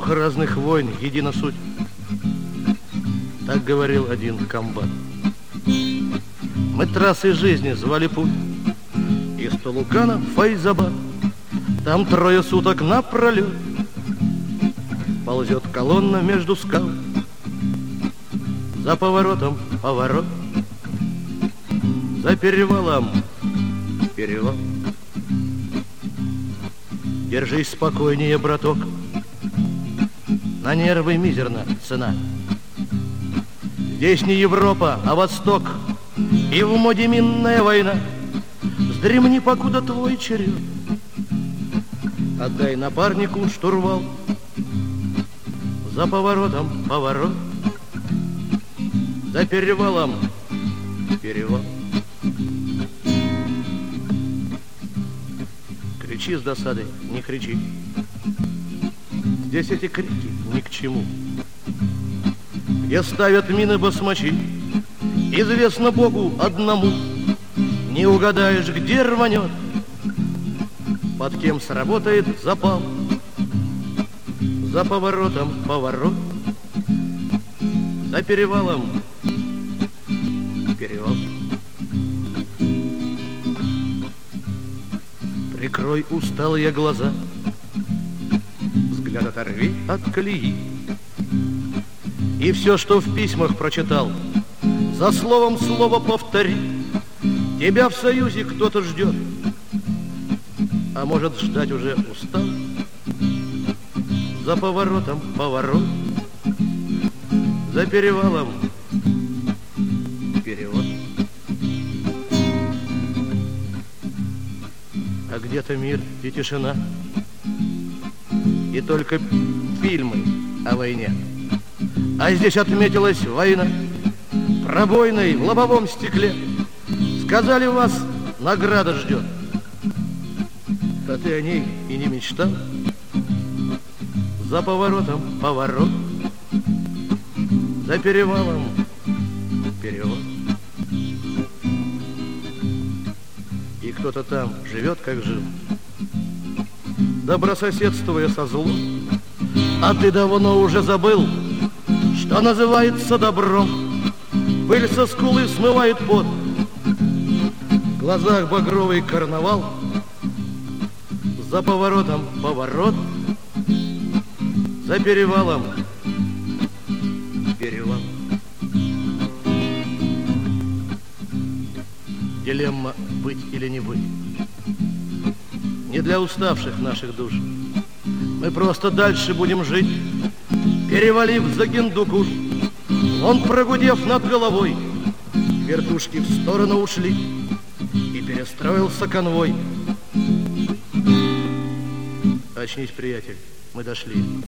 Двух разных войн едина суть. Так говорил один комбат. Мы трассой жизни звали путь из Тулукана в Файзабад. Там 3 суток напролет ползет колонна между скал. За поворотом поворот, за перевалом перевал. Держись спокойнее, браток, на нервы мизерна цена. Здесь не Европа, а Восток, и в моде минная война. Вздремни, покуда твой черед, отдай напарнику штурвал. За поворотом поворот, за перевалом перевал. Кричи с досадой, не кричи. Здесь эти крики ни к чему. Где ставят мины басмачи, известно Богу одному. Не угадаешь, где рванет, под кем сработает запал. За поворотом поворот, за перевалом перевал. Прикрой усталые глаза, взгляд оторви от колеи. И все, что в письмах прочитал, за словом слово повтори. Тебя в союзе кто-то ждет, а может, ждать уже устал. За поворотом поворот, за перевалом перевал. А где-то мир и тишина, и только фильмы о войне. А здесь отметилась война пробойной в лобовом стекле. Сказали, вас награда ждет, а ты о ней и не мечтал. За поворотом поворот, за перевалом перевал. И кто-то там живет, как жил, добрососедствуя со злом. А ты давно уже забыл, что называется добром. Пыль со скулы смывает пот, в глазах багровый карнавал. За поворотом поворот, за перевалом перевал. Дилемма быть или не быть не для уставших наших душ. Мы просто дальше будем жить, перевалив за Гиндукуш. Он, прогудев над головой, вертушки в сторону ушли, и перестроился конвой. Очнись, приятель, мы дошли.